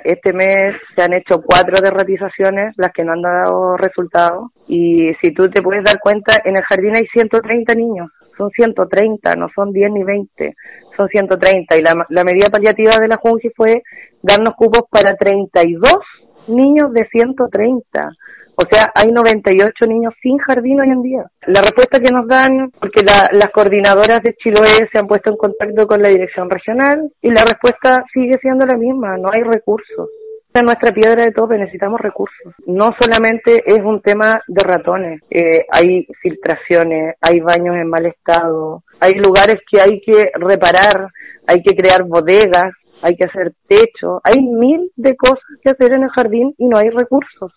este mes se han hecho 4 derratizaciones, las que no han dado resultado, y si tú te puedes dar cuenta, en el jardín hay 130 niños, son 130, no son 10 ni 20, son 130, y la medida paliativa de la Junji fue darnos cupos para 32 niños de 130. O sea, hay 98 niños sin jardín hoy en día. La respuesta que nos dan, porque las coordinadoras de Chiloé se han puesto en contacto con la dirección regional, y la respuesta sigue siendo la misma, no hay recursos. En nuestra piedra de tope necesitamos recursos. No solamente es un tema de ratones, hay filtraciones, hay baños en mal estado, hay lugares que hay que reparar, hay que crear bodegas, hay que hacer techo, hay 1000 de cosas que hacer en el jardín y no hay recursos.